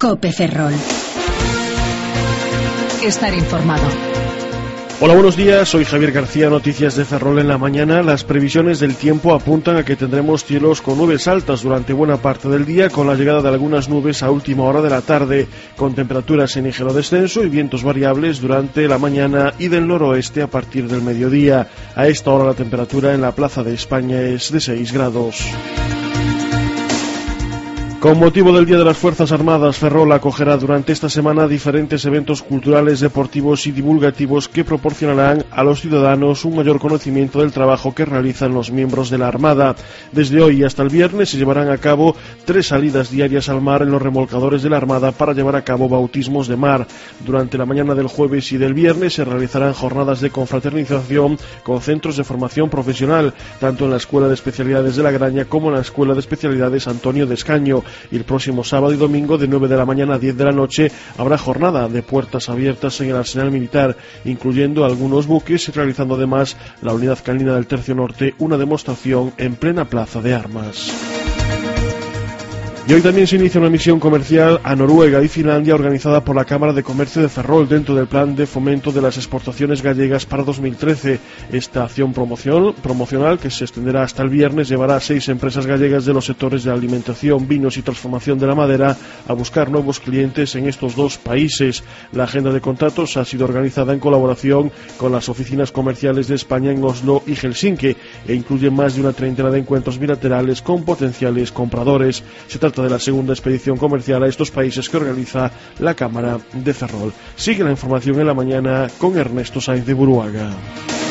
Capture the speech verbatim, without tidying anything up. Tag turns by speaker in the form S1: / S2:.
S1: COPE Ferrol. Estar informado.
S2: Hola, buenos días, soy Javier García, noticias de Ferrol en la mañana. Las previsiones del tiempo apuntan a que tendremos cielos con nubes altas durante buena parte del día, con la llegada de algunas nubes a última hora de la tarde, con temperaturas en ligero descenso y vientos variables durante la mañana y del noroeste a partir del mediodía. A esta hora la temperatura en la Plaza de España es de seis grados. Con motivo del Día de las Fuerzas Armadas, Ferrol acogerá durante esta semana diferentes eventos culturales, deportivos y divulgativos que proporcionarán a los ciudadanos un mayor conocimiento del trabajo que realizan los miembros de la Armada. Desde hoy hasta el viernes se llevarán a cabo tres salidas diarias al mar en los remolcadores de la Armada para llevar a cabo bautismos de mar. Durante la mañana del jueves y del viernes se realizarán jornadas de confraternización con centros de formación profesional, tanto en la Escuela de Especialidades de La Graña como en la Escuela de Especialidades Antonio de Escaño. Y el próximo sábado y domingo de nueve de la mañana a diez de la noche habrá jornada de puertas abiertas en el Arsenal Militar, incluyendo algunos buques y realizando además la Unidad Canina del Tercio Norte una demostración en plena plaza de armas. Y hoy también se inicia una misión comercial a Noruega y Finlandia organizada por la Cámara de Comercio de Ferrol dentro del Plan de Fomento de las Exportaciones Gallegas para dos mil trece. Esta acción promoción, promocional, que se extenderá hasta el viernes, llevará a seis empresas gallegas de los sectores de alimentación, vinos y transformación de la madera a buscar nuevos clientes en estos dos países. La agenda de contratos ha sido organizada en colaboración con las oficinas comerciales de España en Oslo y Helsinki e incluye más de una treintena de encuentros bilaterales con potenciales compradores. Se trata de la segunda expedición comercial a estos países que organiza la Cámara de Ferrol. Sigue la información en la mañana con Ernesto Sainz de Buruaga.